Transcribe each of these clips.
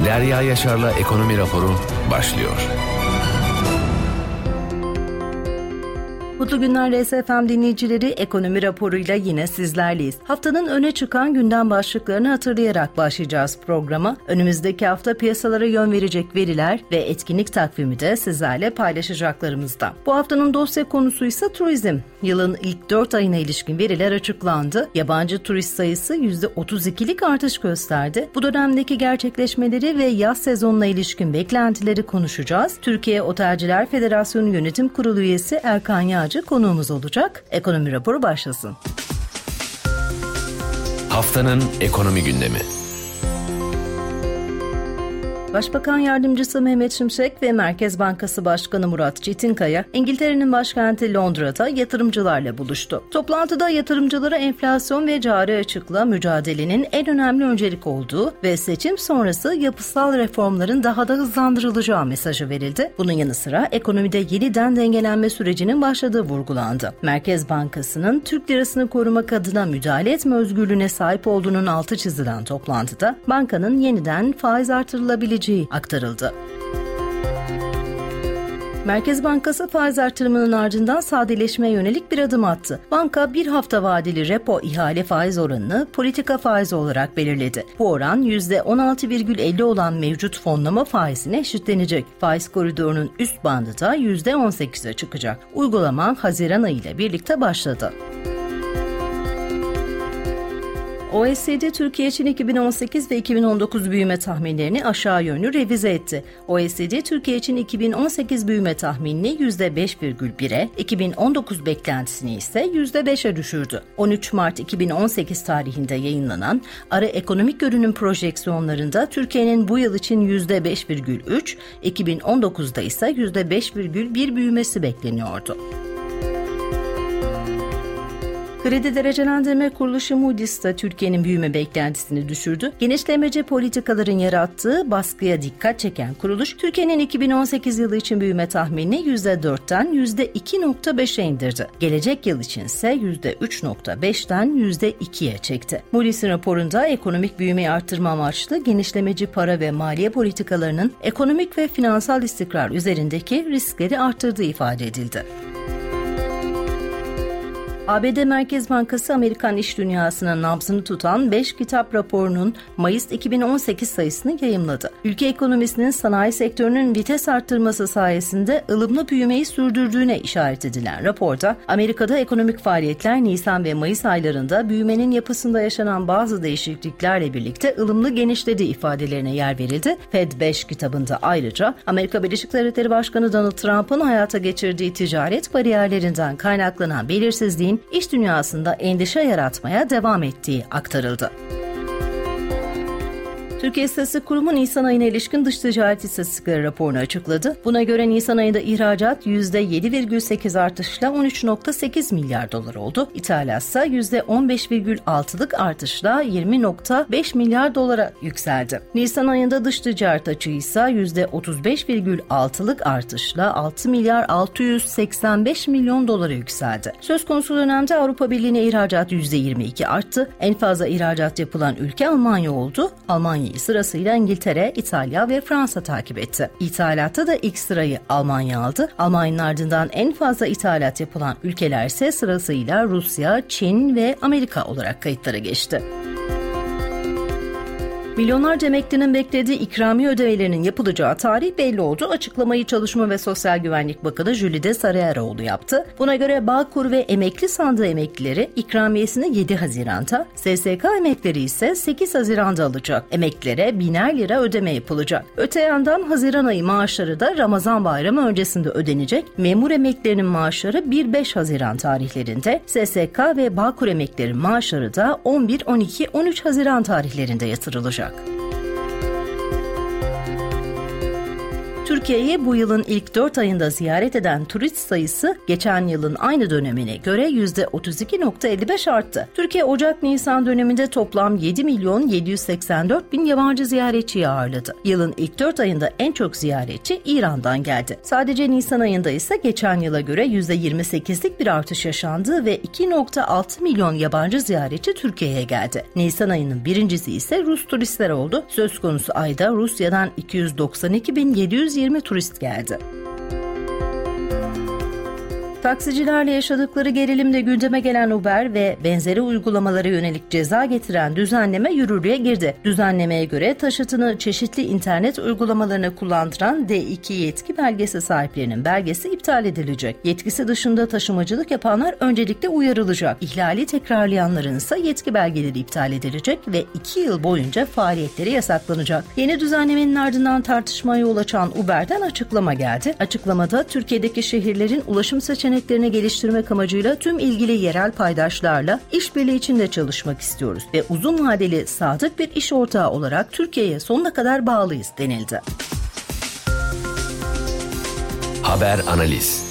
Derya Yaşar'la Ekonomi Raporu başlıyor. Mutlu günler RSFM dinleyicileri, Ekonomi Raporu'yla yine sizlerleyiz. Haftanın öne çıkan gündem başlıklarını hatırlayarak başlayacağız programa. Önümüzdeki hafta piyasalara yön verecek veriler ve etkinlik takvimi de sizlerle paylaşacaklarımızdan. Bu haftanın dosya konusu ise turizm. Yılın ilk 4 ayına ilişkin veriler açıklandı. Yabancı turist sayısı %32'lik artış gösterdi. Bu dönemdeki gerçekleşmeleri ve yaz sezonuna ilişkin beklentileri konuşacağız. Türkiye Otelciler Federasyonu Yönetim Kurulu üyesi Erkan Yağcı konuğumuz olacak. Ekonomi Raporu başlasın. Haftanın ekonomi gündemi. Başbakan Yardımcısı Mehmet Şimşek ve Merkez Bankası Başkanı Murat Çetinkaya, İngiltere'nin başkenti Londra'da yatırımcılarla buluştu. Toplantıda yatırımcılara enflasyon ve cari açıkla mücadelenin en önemli öncelik olduğu ve seçim sonrası yapısal reformların daha da hızlandırılacağı mesajı verildi. Bunun yanı sıra ekonomide yeniden dengelenme sürecinin başladığı vurgulandı. Merkez Bankası'nın Türk lirasını korumak adına müdahale etme özgürlüğüne sahip olduğunun altı çizilen toplantıda bankanın yeniden faiz artırılabileceği aktarıldı. Merkez Bankası faiz artırımının ardından sadeleşmeye yönelik bir adım attı. Banka bir hafta vadeli repo ihale faiz oranını politika faizi olarak belirledi. Bu oran %16,50 olan mevcut fonlama faizine eşitlenecek. Faiz koridorunun üst bandı da %18'e çıkacak. Uygulama Haziran ayı ile birlikte başladı. OECD, Türkiye için 2018 ve 2019 büyüme tahminlerini aşağı yönlü revize etti. OECD, Türkiye için 2018 büyüme tahminini %5,1'e, 2019 beklentisini ise %5'e düşürdü. 13 Mart 2018 tarihinde yayınlanan ara ekonomik görünüm projeksiyonlarında Türkiye'nin bu yıl için %5,3, 2019'da ise %5,1 büyümesi bekleniyordu. Kredi Derecelendirme Kuruluşu Moody's de Türkiye'nin büyüme beklentisini düşürdü. Genişlemeci politikaların yarattığı baskıya dikkat çeken kuruluş, Türkiye'nin 2018 yılı için büyüme tahminini %4'ten %2,5'e indirdi. Gelecek yıl için ise %3,5'ten %2'ye çekti. Moody's'in raporunda ekonomik büyümeyi arttırma amaçlı genişlemeci para ve maliye politikalarının ekonomik ve finansal istikrar üzerindeki riskleri arttırdığı ifade edildi. ABD Merkez Bankası, Amerikan iş dünyasının nabzını tutan 5 kitap raporunun Mayıs 2018 sayısını yayımladı. Ülke ekonomisinin sanayi sektörünün vites arttırması sayesinde ılımlı büyümeyi sürdürdüğüne işaret edilen raporda, Amerika'da ekonomik faaliyetler Nisan ve Mayıs aylarında büyümenin yapısında yaşanan bazı değişikliklerle birlikte ılımlı genişlediği ifadelerine yer verildi. Fed 5 kitabında ayrıca Amerika Birleşik Devletleri Başkanı Donald Trump'ın hayata geçirdiği ticaret bariyerlerinden kaynaklanan belirsizliğin iş dünyasında endişe yaratmaya devam ettiği aktarıldı. Türkiye İstatistik Kurumu Nisan ayına ilişkin dış ticaret istatistikleri raporunu açıkladı. Buna göre Nisan ayında ihracat %7,8 artışla 13,8 milyar dolar oldu. İthalat ise %15,6'lık artışla 20,5 milyar dolara yükseldi. Nisan ayında dış ticaret açığı ise %35,6'lık artışla 6 milyar 685 milyon dolara yükseldi. Söz konusu dönemde Avrupa Birliği'ne ihracat %22 arttı. En fazla ihracat yapılan ülke Almanya oldu. Almanya sırasıyla İngiltere, İtalya ve Fransa takip etti. İthalatta da ilk sırayı Almanya aldı. Almanya'nın ardından en fazla ithalat yapılan ülkeler ise sırasıyla Rusya, Çin ve Amerika olarak kayıtlara geçti. Milyonlarca emeklinin beklediği ikramiye ödemelerinin yapılacağı tarih belli oldu. Açıklamayı Çalışma ve Sosyal Güvenlik Bakanı Jülide Sarıeroğlu yaptı. Buna göre Bağkur ve emekli sandığı emeklileri ikramiyesini 7 Haziran'da, SSK emeklileri ise 8 Haziran'da alacak. Emeklilere 1000'er lira ödeme yapılacak. Öte yandan Haziran ayı maaşları da Ramazan bayramı öncesinde ödenecek. Memur emeklilerinin maaşları 1-5 Haziran tarihlerinde, SSK ve Bağkur emeklilerinin maaşları da 11, 12, 13 Haziran tarihlerinde yatırılacak. Türkiye'yi bu yılın ilk 4 ayında ziyaret eden turist sayısı geçen yılın aynı dönemine göre %32.55 arttı. Türkiye Ocak-Nisan döneminde toplam 7.784.000 yabancı ziyaretçiyi ağırladı. Yılın ilk 4 ayında en çok ziyaretçi İran'dan geldi. Sadece Nisan ayında ise geçen yıla göre %28'lik bir artış yaşandı ve 2.6 milyon yabancı ziyaretçi Türkiye'ye geldi. Nisan ayının birincisi ise Rus turistler oldu. Söz konusu ayda Rusya'dan 292.720 turist geldi. Taksicilerle yaşadıkları gerilimle gündeme gelen Uber ve benzeri uygulamalara yönelik ceza getiren düzenleme yürürlüğe girdi. Düzenlemeye göre taşıtını çeşitli internet uygulamalarına kullandıran D2 yetki belgesi sahiplerinin belgesi iptal edilecek. Yetkisi dışında taşımacılık yapanlar öncelikle uyarılacak. İhlali tekrarlayanların ise yetki belgeleri iptal edilecek ve 2 yıl boyunca faaliyetleri yasaklanacak. Yeni düzenlemenin ardından tartışmaya yol açan Uber'den açıklama geldi. Açıklamada Türkiye'deki şehirlerin ulaşım seçeneklerini geliştirmek amacıyla tüm ilgili yerel paydaşlarla işbirliği içinde çalışmak istiyoruz ve uzun vadeli sadık bir iş ortağı olarak Türkiye'ye sonuna kadar bağlıyız denildi. Haber analiz.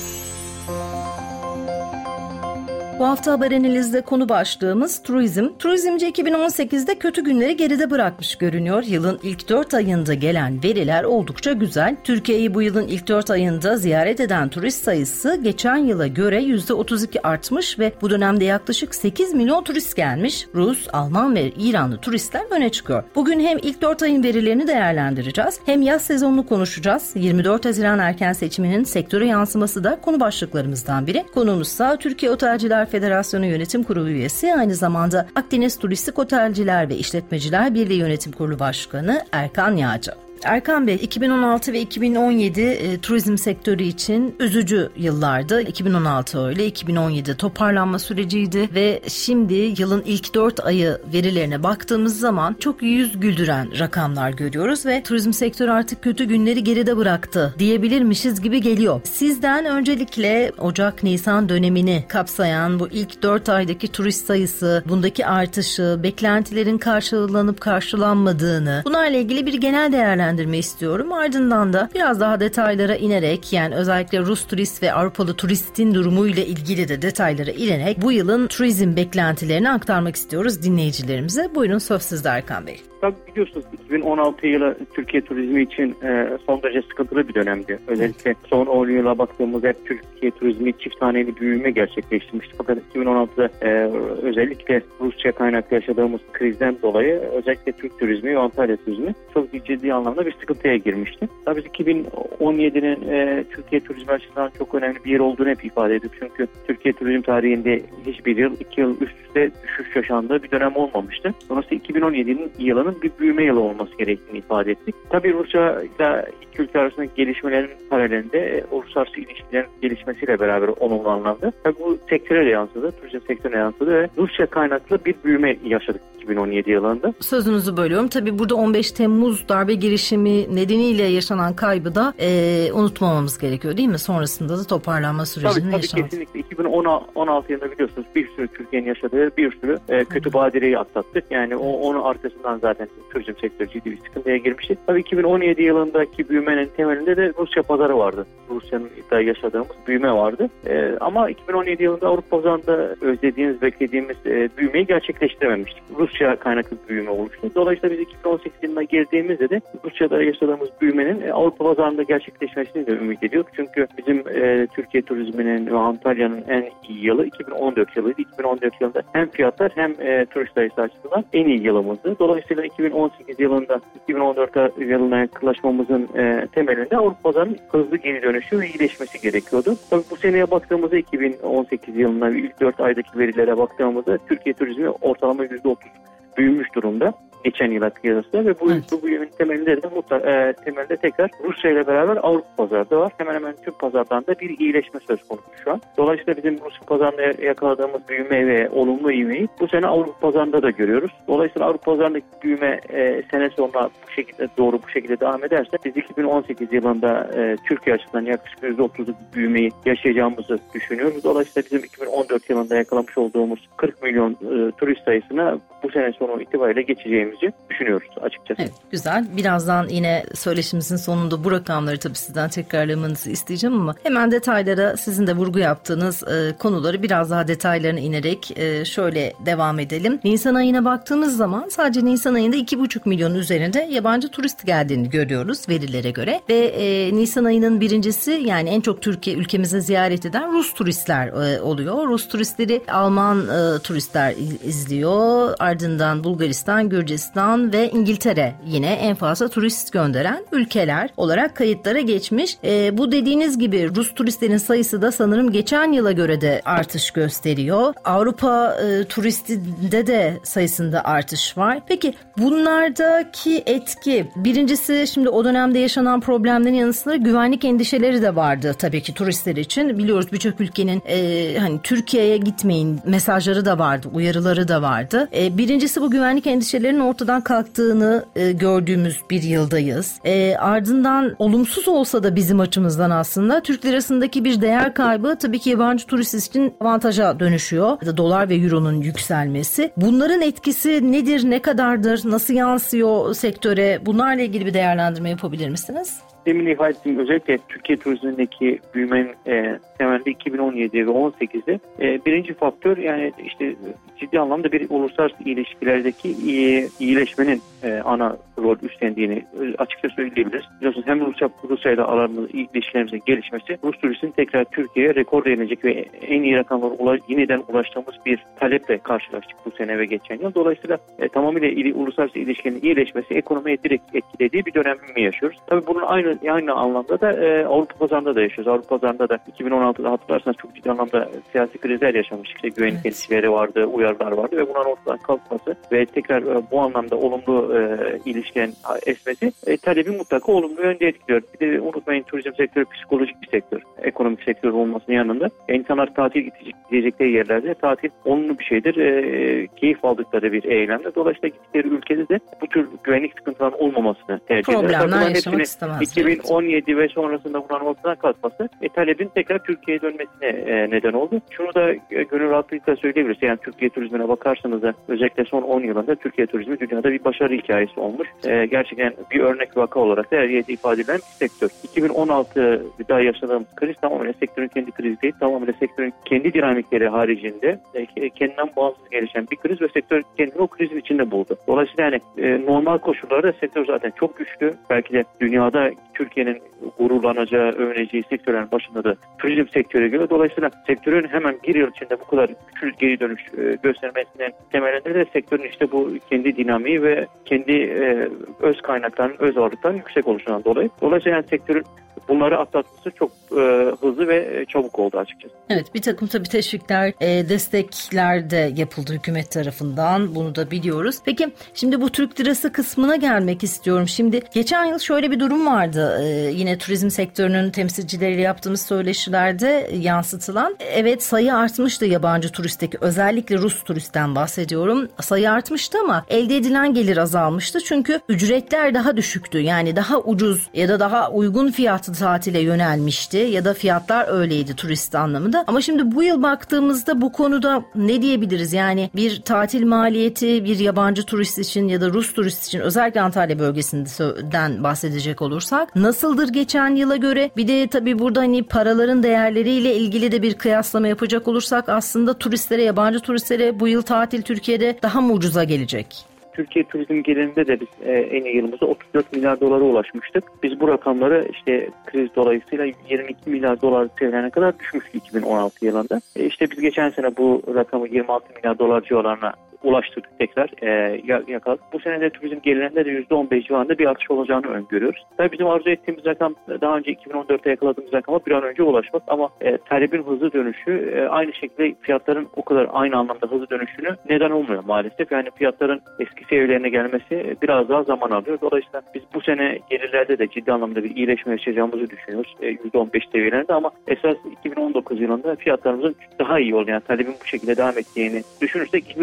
Bu hafta haber analizde konu başlığımız turizm. Turizmci 2018'de kötü günleri geride bırakmış görünüyor. Yılın ilk 4 ayında gelen veriler oldukça güzel. Türkiye'yi bu yılın ilk 4 ayında ziyaret eden turist sayısı geçen yıla göre %32 artmış ve bu dönemde yaklaşık 8 milyon turist gelmiş. Rus, Alman ve İranlı turistler öne çıkıyor. Bugün hem ilk 4 ayın verilerini değerlendireceğiz hem yaz sezonunu konuşacağız. 24 Haziran erken seçiminin sektöre yansıması da konu başlıklarımızdan biri. Konuğumuzsa Türkiye Otelciler Federasyonu Yönetim Kurulu üyesi, aynı zamanda Akdeniz Turistik Otelciler ve İşletmeciler Birliği Yönetim Kurulu Başkanı Erkan Yağcı. Erkan Bey, 2016 ve 2017 turizm sektörü için üzücü yıllardı. 2016 öyle, 2017 toparlanma süreciydi ve şimdi yılın ilk 4 ayı verilerine baktığımız zaman çok yüz güldüren rakamlar görüyoruz ve turizm sektörü artık kötü günleri geride bıraktı diyebilirmişiz gibi geliyor. Sizden öncelikle Ocak-Nisan dönemini kapsayan bu ilk 4 aydaki turist sayısı, bundaki artışı, beklentilerin karşılanıp karşılanmadığını, bunlarla ilgili bir genel değerlendirme istiyorum. Ardından da biraz daha detaylara inerek, yani özellikle Rus turist ve Avrupalı turistin durumuyla ilgili de detaylara inerek bu yılın turizm beklentilerini aktarmak istiyoruz dinleyicilerimize. Buyurun, söz sizde Erkan Bey. Tabii biliyorsunuz 2016 yılı Türkiye turizmi için son derece sıkıntılı bir dönemdi. Özellikle son 10 yıla baktığımızda hep Türkiye turizmi çift haneli büyüme gerçekleştirmişti. Fakat 2016'da özellikle Rusya kaynaklı yaşadığımız krizden dolayı özellikle Türk turizmi ve Antalya turizmi çok ciddi anlamda bir sıkıntıya girmişti. Tabii 2017'nin Türkiye turizmi açısından çok önemli bir yer olduğunu hep ifade edip, çünkü Türkiye turizm tarihinde hiçbir yıl 2 yıl üst üste düşüş yaşandığı bir dönem olmamıştı. Dolayısıyla 2017'nin yılının bir büyüme yılı olması gerektiğini ifade ettik. Tabii Rusya ile iki ülke arasındaki gelişmelerin paralelinde uluslararası ilişkilerin gelişmesiyle beraber olumlu anlamda. Tabii bu sektöre de yansıdı, turizm sektörüne yansıdı ve Rusya kaynaklı bir büyüme yaşadık 2017 yılında. Sözünüzü bölüyorum. Tabii burada 15 Temmuz darbe girişimi nedeniyle yaşanan kaybı da unutmamamız gerekiyor değil mi? Sonrasında da toparlanma sürecinin yaşanması. Tabii kesinlikle. 2016 yılında biliyorsunuz bir sürü Türkiye'nin yaşadığı bir sürü kötü badireyi atlattık. Yani onun arkasından zaten turizm sektörü ciddi bir sıkıntıya girmişti. Tabii 2017 yılındaki büyümenin temelinde de Rusya pazarı vardı. Rusya'nın da yaşadığımız büyüme vardı. Ama 2017 yılında Avrupa pazarında özlediğimiz, beklediğimiz büyümeyi gerçekleştirememiştik. Rusya kaynaklı büyüme oluştu. Dolayısıyla biz 2018 yılına girdiğimizde de Rusya'da yaşadığımız büyümenin Avrupa pazarında gerçekleşmesini de ümit ediyorduk. Çünkü bizim Türkiye turizminin ve Antalya'nın en iyi yılı 2014 yılıydı. 2014 yılında hem fiyatlar hem turist sayısı açısından en iyi yılımızdı. Dolayısıyla 2018 yılında 2014 yılına yaklaşmamızın temelinde Avrupa pazarının hızlı geri dönüşü ve iyileşmesi gerekiyordu. Tabii bu seneye baktığımızda 2018 yılına ilk 4 aydaki verilere baktığımızda Türkiye turizmi ortalama %30 büyümüş durumda geçen yıla kıyasla ve bu büyümenin temelinde de temelde tekrar Rusya ile beraber Avrupa pazarda var. Hemen hemen tüm pazardan da bir iyileşme söz konusu şu an. Dolayısıyla bizim Rusya pazarında yakaladığımız büyüme ve olumlu ivmeyi bu sene Avrupa pazarında da görüyoruz. Dolayısıyla Avrupa pazarındaki büyüme sene sonra bu şekilde devam ederse biz 2018 yılında Türkiye açısından yaklaşık %30'luk büyümeyi yaşayacağımızı düşünüyoruz. Dolayısıyla bizim 2014 yılında yakalamış olduğumuz 40 milyon turist sayısına bu sene sonu itibariyle geçeceğimizi süreci düşünüyoruz açıkçası. Evet, güzel. Birazdan yine söyleşimizin sonunda bu rakamları tabii sizden tekrarlamanızı isteyeceğim ama hemen detaylara, sizin de vurgu yaptığınız konuları biraz daha detaylarına inerek şöyle devam edelim. Nisan ayına baktığımız zaman sadece Nisan ayında 2,5 milyon üzerinde yabancı turist geldiğini görüyoruz verilere göre ve Nisan ayının birincisi, yani en çok Türkiye ülkemize ziyaret eden Rus turistler oluyor. Rus turistleri Alman turistler izliyor. Ardından Bulgaristan, Gürcistan ve İngiltere yine en fazla turist gönderen ülkeler olarak kayıtlara geçmiş. Bu dediğiniz gibi Rus turistlerin sayısı da sanırım geçen yıla göre de artış gösteriyor. Avrupa turistinde de sayısında artış var. Peki bunlardaki etki, birincisi şimdi o dönemde yaşanan problemlerin yanı sıra güvenlik endişeleri de vardı tabii ki turistler için. Biliyoruz birçok ülkenin hani Türkiye'ye gitmeyin mesajları da vardı, uyarıları da vardı. Birincisi bu güvenlik endişelerinin ortadan kalktığını gördüğümüz bir yıldayız. Ardından olumsuz olsa da bizim açımızdan aslında Türk lirasındaki bir değer kaybı tabii ki yabancı turist için avantaja dönüşüyor. Dolar ve euronun yükselmesi. Bunların etkisi nedir, ne kadardır, nasıl yansıyor sektöre? Bunlarla ilgili bir değerlendirme yapabilir misiniz? Demin ifade ettiğim özellikle Türkiye turizmindeki büyümenin temelde 2017 ve 2018'de birinci faktör, yani işte ciddi anlamda bir uluslararası ilişkilerdeki iyileşmenin ana rol üstlendiğini açıkça söyleyebiliriz. Biliyorsunuz hem Rusya ile aramızda ilişkilerimizin gelişmesi, Rus turistin tekrar Türkiye'ye rekor verilecek ve en iyi rakamlara yeniden ulaştığımız bir taleple karşılaştık bu sene ve geçen yıl. Dolayısıyla tamamıyla uluslararası ilişkilerin iyileşmesi ekonomiye direkt etkilediği bir dönem mi yaşıyoruz? Tabii bunun aynı anlamda da Avrupa pazarında da yaşıyoruz. Avrupa pazarında da 2016'da hatırlarsanız çok ciddi anlamda siyasi krizler yaşamıştık. İşte güvenlik endişeleri vardı, uyarılar vardı ve bunların ortadan kalkması ve tekrar bu anlamda olumlu ilişkilerin esmesi talebi mutlaka olumlu yönde etkiliyor. Bir de unutmayın, turizm sektörü psikolojik bir sektör. Ekonomik sektör olmasının yanında insanlar tatil gidecekleri yerlerde tatil olumlu bir şeydir. Keyif aldıkları bir eylemdir. Dolayısıyla gittikleri ülkede de bu tür güvenlik sıkıntılarının olmamasını tercih ederler. Problemler yaşamak istemez. 2017 ve sonrasında bunların ortadan kalkması talebin tekrar Türkiye'ye dönmesine neden oldu. Şunu da gönül rahatlıkla söyleyebiliriz. Yani Türkiye turizmine bakarsanız da özellikle son 10 yılında Türkiye turizmi dünyada bir başarı hikayesi olmuş. Gerçekten bir örnek vaka olarak da her yerde ifade edilen bir sektör. 2016'da yaşadığımız kriz tamamen sektörün kendi krizi değil, tamamen sektörün kendi dinamikleri haricinde kendinden bağımsız gelişen bir kriz ve sektör kendini o krizin içinde buldu. Dolayısıyla yani normal koşullarda sektör zaten çok güçlü. Belki de dünyada Türkiye'nin gururlanacağı, övüneceği sektörlerin başında da turizm sektörü geliyor. Dolayısıyla sektörün hemen bir yıl içinde bu kadar güçlü geri dönüş göstermesinin temelinde de sektörün işte bu kendi dinamiği ve kendi öz kaynaklarının, öz ağırlıklarının yüksek oluşundan dolayı. Dolayısıyla yani sektörün bunları atlatması çok hızlı ve çabuk oldu açıkçası. Evet, bir takım tabii teşvikler, destekler de yapıldı hükümet tarafından. Bunu da biliyoruz. Peki şimdi bu Türk lirası kısmına gelmek istiyorum. Şimdi geçen yıl şöyle bir durum vardı. Yine turizm sektörünün temsilcileriyle yaptığımız söyleşilerde yansıtılan. Evet, sayı artmıştı yabancı turistteki. Özellikle Rus turistten bahsediyorum. Sayı artmıştı ama elde edilen gelir azalmıştı. Çünkü ücretler daha düşüktü. Yani daha ucuz ya da daha uygun fiyatlı tatile yönelmişti ya da fiyatlar öyleydi turist anlamında. Ama şimdi bu yıl baktığımızda bu konuda ne diyebiliriz? Yani bir tatil maliyeti bir yabancı turist için ya da Rus turist için, özellikle Antalya bölgesinden bahsedecek olursak nasıldır geçen yıla göre? Bir de tabii burada hani paraların değerleriyle ilgili de bir kıyaslama yapacak olursak aslında turistlere, yabancı turistlere bu yıl tatil Türkiye'de daha mı ucuza gelecek? Türkiye turizm gelirinde de biz en iyi yılımızda 34 milyar dolara ulaşmıştık. Biz bu rakamları işte kriz dolayısıyla 22 milyar dolar seviyene kadar düşmüştük 2016 yılında. İşte biz geçen sene bu rakamı 26 milyar dolar civarlarına ulaştırdık tekrar yakaladık. Bu sene de turizm gelirinde de %15 civarında bir artış olacağını öngörüyoruz. Tabii bizim arzu ettiğimiz rakam daha önce 2014'te yakaladığımız rakama bir an önce ulaşmak ama talebin hızlı dönüşü aynı şekilde fiyatların o kadar aynı anlamda hızlı dönüşünü neden olmuyor maalesef. Yani fiyatların eski seviyelerine gelmesi biraz daha zaman alıyor. Dolayısıyla biz bu sene gelirlerde de ciddi anlamda bir iyileşme yaşayacağımızı düşünüyoruz. %15 seviyelerinde ama esas 2019 yılında fiyatlarımızın daha iyi olduğunu, yani talebin bu şekilde devam ettiğini düşünürsek 2019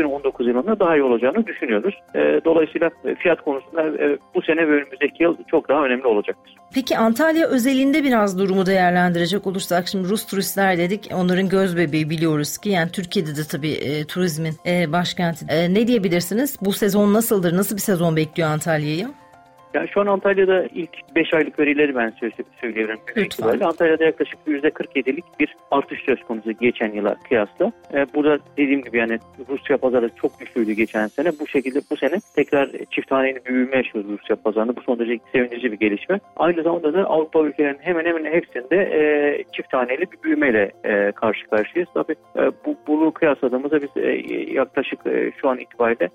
2019 yılında daha iyi olacağını düşünüyoruz. Dolayısıyla fiyat konusunda bu sene ve önümüzdeki yıl çok daha önemli olacaktır. Peki Antalya özelinde biraz durumu değerlendirecek olursak, şimdi Rus turistler dedik, onların göz bebeği biliyoruz ki, yani Türkiye'de de tabii turizmin başkenti. Ne diyebilirsiniz? Bu sezon nasıldır? Nasıl bir sezon bekliyor Antalya'yı? Yani şu an Antalya'da ilk 5 aylık verileri ben söylüyorum. Antalya'da yaklaşık %47'lik bir artış söz konusu geçen yıla kıyasla. Burada dediğim gibi yani Rusya pazarı çok güçlüydü geçen sene. Bu şekilde bu sene tekrar çift haneli bir büyüme yaşıyoruz Rusya pazarında. Bu son derece sevindirici bir gelişme. Aynı zamanda da Avrupa ülkelerinin hemen hemen hepsinde çift haneli bir büyümeyle karşı karşıyayız. Tabii bunu kıyasladığımızda biz yaklaşık şu an itibariyle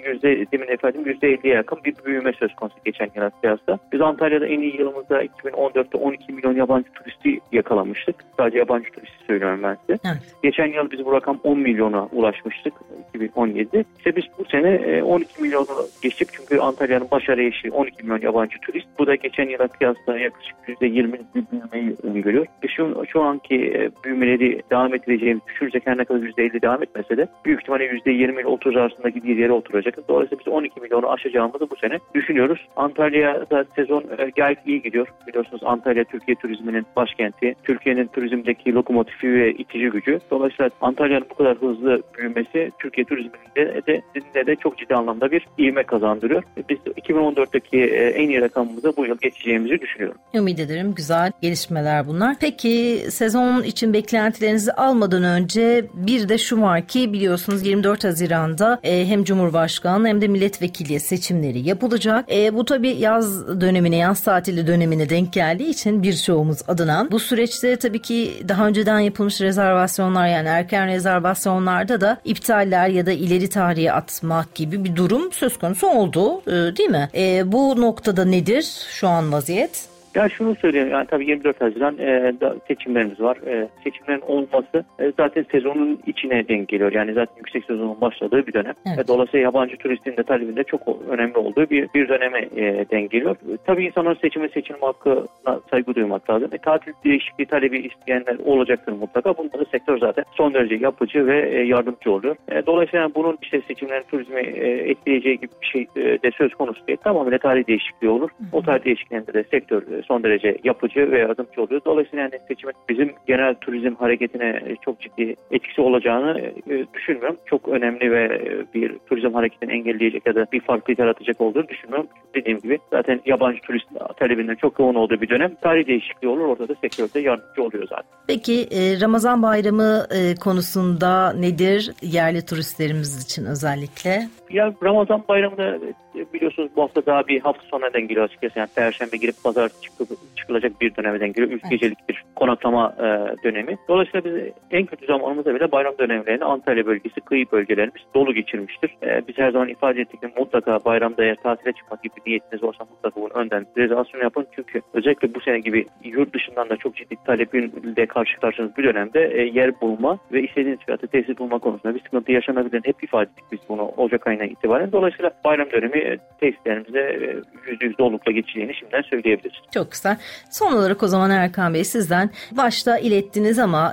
%50'ye yakın bir büyüme söz konusu geçen yıla kıyasla. Biz Antalya'da en iyi yılımızda 2014'te 12 milyon yabancı turisti yakalamıştık. Sadece yabancı turisti söylüyorum ben size. Evet. Geçen yıl biz bu rakam 10 milyona ulaşmıştık 2017'de. İşte biz bu sene 12 milyonu geçtik çünkü Antalya'nın başarı eşiği 12 milyon yabancı turist. Bu da geçen yıla kıyasla yaklaşık %20 bir büyümeyi öngörüyor. Şu anki büyümeleri devam edeceğimiz düşünecek, her ne kadar %50 devam etmese de büyük ihtimalle %20 ile 30 arasındaki bir yere oturacak. Dolayısıyla biz 12 milyonu aşacağımızı bu sene düşünüyoruz. Antalya'da sezon gayet iyi gidiyor. Biliyorsunuz Antalya Türkiye turizminin başkenti. Türkiye'nin turizmdeki lokomotifi ve itici gücü. Dolayısıyla Antalya'nın bu kadar hızlı büyümesi Türkiye turizminde de çok ciddi anlamda bir ivme kazandırıyor. Biz 2014'teki en iyi rakamımızı bu yıl geçeceğimizi düşünüyorum. Ümit ederim. Güzel gelişmeler bunlar. Peki sezon için beklentilerinizi almadan önce bir de şu var ki, biliyorsunuz 24 Haziran'da hem Cumhurbaşkanı hem de milletvekili seçimleri yapılacak. Bu tabii yaz dönemine, yaz tatili dönemine denk geldiği için birçoğumuz adına bu süreçte tabii ki daha önceden yapılmış rezervasyonlar, yani erken rezervasyonlarda da iptaller ya da ileri tarihe atmak gibi bir durum söz konusu oldu, değil mi? Bu noktada nedir şu an vaziyet? Ya şunu söyleyeyim, yani tabii 24 Haziran seçimlerimiz var. Seçimlerin olması zaten sezonun içine denk geliyor. Yani zaten yüksek sezonun başladığı bir dönem. Evet. Dolayısıyla yabancı turistin de talebinde çok önemli olduğu bir döneme denk geliyor. Tabii insanların seçilme hakkına saygı duymak lazım. Tatil değişikliği talebi isteyenler olacaktır mutlaka. Bunda da sektör zaten son derece yapıcı ve yardımcı oluyor. Dolayısıyla bunun işte seçimlerin turizmi etkileyeceği gibi bir şey de söz konusu değil. Tamamıyla tarih değişikliği olur. O tarih değişikliğinde de sektör son derece yapıcı ve yardımcı oluyor. Dolayısıyla yani seçimin bizim genel turizm hareketine çok ciddi etkisi olacağını düşünmüyorum. Çok önemli ve bir turizm hareketini engelleyecek ya da bir farklılık yaratacak olduğunu düşünmüyorum. Dediğim gibi zaten yabancı turist talebinin çok yoğun olduğu bir dönem. Tarih değişikliği olur. Orada da sektörde yardımcı oluyor zaten. Peki Ramazan bayramı konusunda nedir yerli turistlerimiz için özellikle? Ya Ramazan bayramında biliyorsunuz bu hafta daha bir hafta sonuna denk geliyor açıkçası. Yani Perşembe girip Pazar çıkılacak bir döneme denk geliyor. 3 gecelik bir konaklama dönemi. Dolayısıyla biz en kötü zamanımızda bile bayram dönemlerini Antalya bölgesi, kıyı bölgelerimiz dolu geçirmiştir. Biz her zaman ifade ettik ki mutlaka bayramda eğer tatile çıkmak gibi niyetiniz olsa mutlaka bunu önden rezervasyon yapın. Çünkü özellikle bu sene gibi yurt dışından da çok ciddi talebinle karşı karşınız bir dönemde yer bulma ve istediğiniz fiyatı tesis bulma konusunda bir sıkıntı yaşanabilir. Hep ifade ettik biz bunu Ocak ayına itibaren. Dolayısıyla bayram dönemi tesislerimizde %100 dolulukla geçeceğini şimdiden söyleyebiliriz. Çok güzel. Son olarak o zaman Erkan Bey, sizden başta ilettiniz ama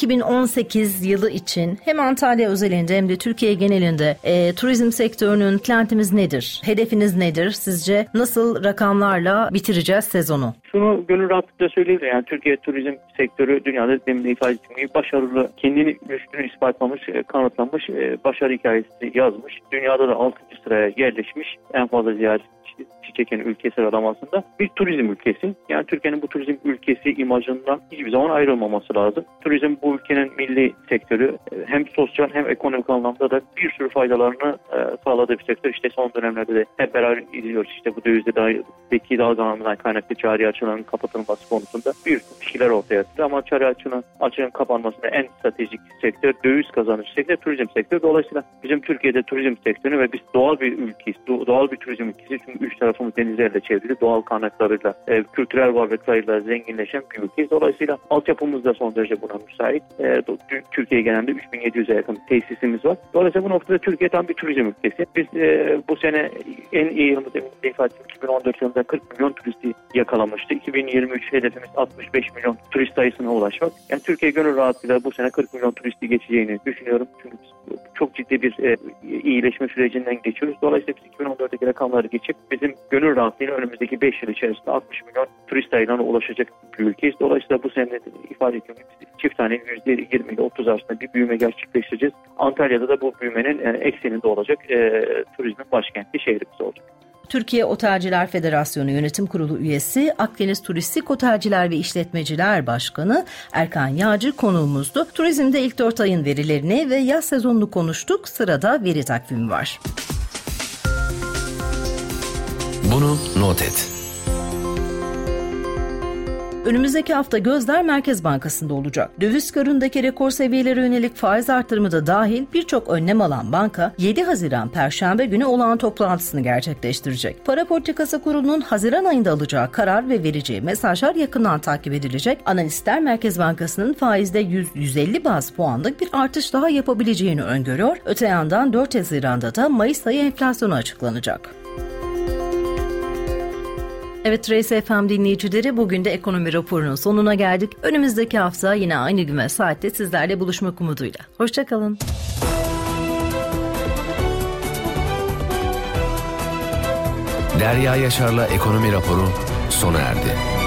2018 yılı için hem Antalya özelinde hem de Türkiye genelinde turizm sektörünün beklentimiz nedir? Hedefiniz nedir? Sizce nasıl rakamlarla bitireceğiz sezonu? Şunu gönül rahatlıkla söyleyebilirim. Yani Türkiye turizm sektörü dünyada demin de ifade ettiğim gibi başarılı, kendini üstünü ispatlamış, kanıtlanmış, başarı hikayesi yazmış. Dünyada da 6. sıraya yerleşmiş, en fazla ziyaretçi çeken ülke sıralamasında bir turizm ülkesi. Yani Türkiye'nin bu turizm ülkesi imajından hiçbir zaman ayrılmaması lazım. Turizm bu ülkenin milli sektörü, hem sosyal hem ekonomik anlamda da bir sürü faydalarını sağladığı bir sektör. İşte son dönemlerde de hep beraber izliyoruz. İşte bu dövizdeki dalgalanmadan kaynaklı cari açığının kapatılması konusunda bir fikirler ortaya atıyor. Ama cari açığın kapanmasında en stratejik sektör, döviz kazanıcı sektör turizm sektörü. Dolayısıyla bizim Türkiye'de turizm sektörü ve biz doğal bir ülkeyiz. Doğal bir turizm ülkesi. Çünkü üç tarafımız etrafımız denizlerle çevrili, doğal kaynaklarıyla, kültürel varlıklarıyla zenginleşen bir ülkeyiz. Dolayısıyla altyapımız da son derece buna müsait. Türkiye genelinde 3700'e yakın tesisimiz var. Dolayısıyla bu noktada Türkiye tam bir turizm ülkesi. Biz bu sene en iyi yılımız, emin ifade 2014 yılında 40 milyon turisti yakalamıştı. 2023 hedefimiz 65 milyon turist sayısına ulaşmak. Yani Türkiye gönül rahatlığıyla bu sene 40 milyon turisti geçeceğini düşünüyorum. Çünkü çok ciddi bir iyileşme sürecinden geçiyoruz. Dolayısıyla biz 2014'teki rakamları geçip bizim gönül rahatlığıyla önümüzdeki 5 yıl içerisinde 60 milyon turist sayılarına ulaşacak bir ülkeyiz. Dolayısıyla bu sene ifade ediyorum çift tane %20 ile 30 arasında bir büyüme gerçekleştireceğiz. Antalya'da da bu büyümenin ekseninde olacak, turizmin başkenti şehrimiz olacak. Türkiye Otelciler Federasyonu Yönetim Kurulu üyesi, Akdeniz Turistik Otelciler ve İşletmeciler Başkanı Erkan Yağcı konuğumuzdu. Turizmde ilk 4 ayın verilerini ve yaz sezonunu konuştuk. Sırada veri takvimi var. Bunu not et. Önümüzdeki hafta gözler Merkez Bankası'nda olacak. Döviz kurundaki rekor seviyelere yönelik faiz artırımı da dahil birçok önlem alan banka 7 Haziran Perşembe günü olağan toplantısını gerçekleştirecek. Para Politikası Kurulu'nun Haziran ayında alacağı karar ve vereceği mesajlar yakından takip edilecek. Analistler Merkez Bankası'nın faizde 100-150 baz puanlık bir artış daha yapabileceğini öngörüyor. Öte yandan 4 Haziran'da da Mayıs ayı enflasyonu açıklanacak. Evet, Trace FM dinleyicileri, bugün de ekonomi raporunun sonuna geldik. Önümüzdeki hafta yine aynı gün ve saatte sizlerle buluşmak umuduyla. Hoşçakalın. Derya Yaşar'la ekonomi raporu sona erdi.